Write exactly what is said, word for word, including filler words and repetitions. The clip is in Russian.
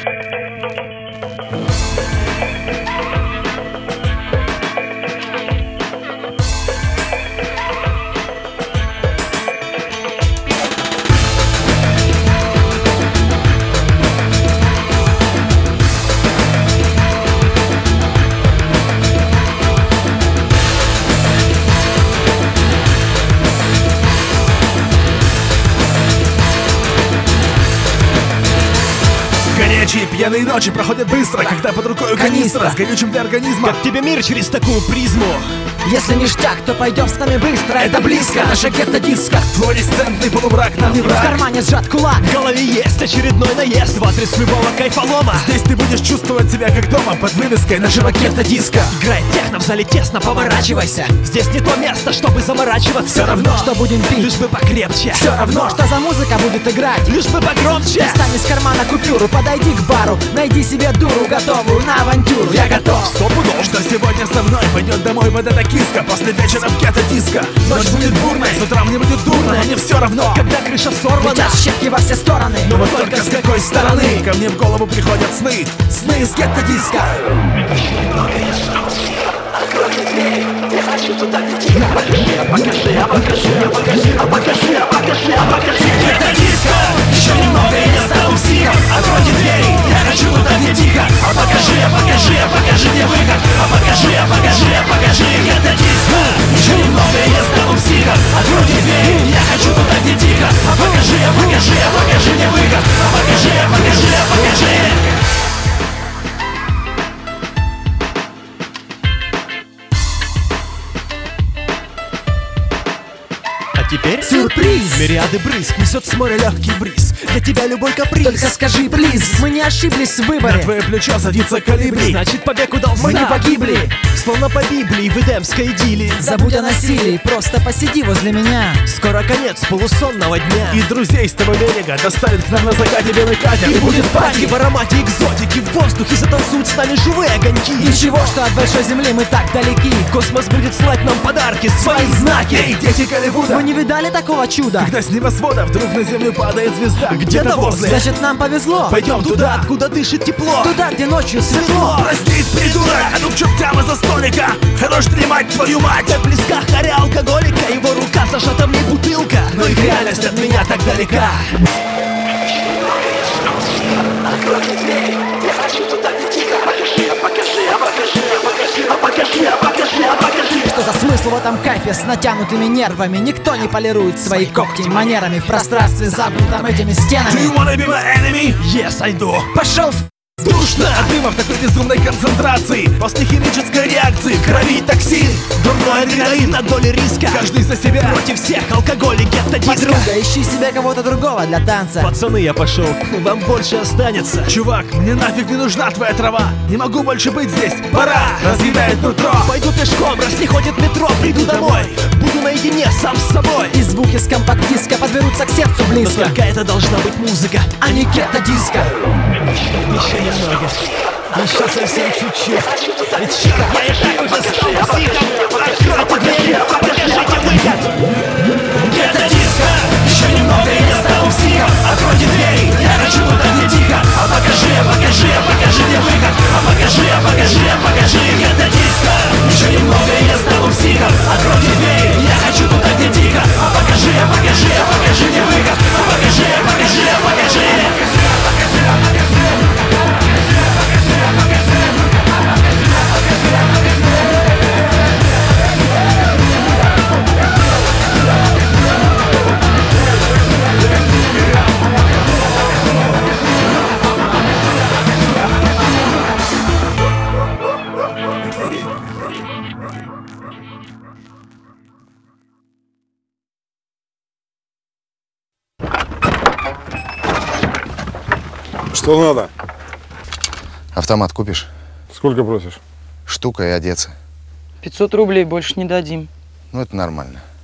Пьяные ночи проходят быстро, когда под рукой канистра с горючим для организма. Как тебе мир через такую призму? Если ништяк, то пойдем с нами быстро. Это близко, наша гетто-диско. Флуоресцентный полумрак нам не враг. В кармане сжат кулак, В голове есть очередной наезд в адрес любого кайфолома. Здесь ты будешь чувствовать себя как дома под вывеской нашего гетто-диска. Играет техно, в зале тесно, поворачивайся. Здесь не то место, чтобы заморачиваться. Все равно, что будем пить, Лишь бы покрепче. все равно, что за музыка будет играть. Лишь бы погромче. Достань из кармана купюру, подойди к бару, найди себе дуру, готовую на авантюру. Я готов. Сто пудов. что сегодня со мной пойдет домой вот эта киска. После вечера в гетто-диско. Ночь будет бурной, с утра мне будет дурно, но мне все равно. Когда крыша сорвана, Летят щепки во все стороны. Но вот только с какой стороны ко мне в голову приходят сны. Сны из гетто-диска. Откройте дверь, я хочу туда идти. Покажи, а покажи, а покажи, а покажи, а покажи, а покажи. Гетто-диско, еще немного и я стану психом. Откройте двери, я хочу туда, где тихо. А покажи, а покажи, а покажи мне выход. А покажи, а покажи, а покажи. Гетто-диско, еще немного и я стану психом. Откройте двери, я хочу туда, где тихо. А покажи, а покажи, а покажи мне выход. А покажи, а покажи, а покажи. теперь сюрприз. Мириады брызг несет с моря легкий бриз. Для тебя любой каприз. Только скажи, плиз, мы не ошиблись в На выборе. твое плечо садится колибри. Значит, побег удался. Мы не погибли. Словно по Библии в эдемской идиллии. Забудь о насилии, просто посиди возле меня. Скоро конец полусонного дня. И друзей с того берега доставят к нам на закате белый катер. И будет пати в аромате экзотики. В воздухе затанцуют с нами живые огоньки. Ничего, что от большой земли мы так далеки. Космос будет слать нам подарки, свои знаки. Эй, дети Голливуда, Вы не видали такого чуда? когда с небосвода вдруг на землю падает звезда. Где-то возле. Значит, нам повезло. Пойдем туда, Откуда дышит тепло. Туда, где ночью светло. Простись, придурок, а ну к чертям из-за столика. Хорош дремать, твою мать. Как близка харя алкоголика. Его рука зажата в ней бутылка. Но их реальность от меня так далека. Откройте дверь, я хочу туда, где тихо. Покажи, а покажи, а покажи, а покажи, а покажи, а покажи, а покажи. Что за смысл в этом кайфе с натянутыми нервами? Никто не полирует свои когти манерами в пространстве, замкнутом этими Do you стенами. wanna be my enemy? Yes, I do. Пошел в... Душно от дыма в такой безумной концентрации. После химической реакции в крови токсин. Дурной адреналин на доле риска. Каждый за себя. Против всех алкоголик, гетто-диска. Подруга, ищи себе кого-то другого для танца. Пацаны, я пошел. Вам больше останется. Чувак, мне нафиг не нужна твоя трава. Не могу больше быть здесь. Пора. Разъедает нутро. Пойду пешком, раз не ходит метро, приду домой. Буду наедине сам с собой. И звуки с компакт-диска подберутся к сердцу Но близко. только это должна быть музыка. А не гетто-диско. Еще немного. Еще совсем чуть-чуть. Ведь черт, я и так уже стал психом. Откройте двери, покажите выход. Гетто-диско, еще немного и я стану психом. Откройте двери, я хочу туда, где тихо. А покажи, а покажи, а покажи мне выход. А покажи, а покажи, а покажи. Гетто-диско, еще немного и я стану психом. Откройте двери, я хочу туда, где тихо. А покажи, а покажи, а покажи мне выход. А покажи, а покажи, а покажи. Что надо? Автомат купишь? Сколько просишь? Штука и одеться. пятьсот рублей больше не дадим. Ну, это нормально.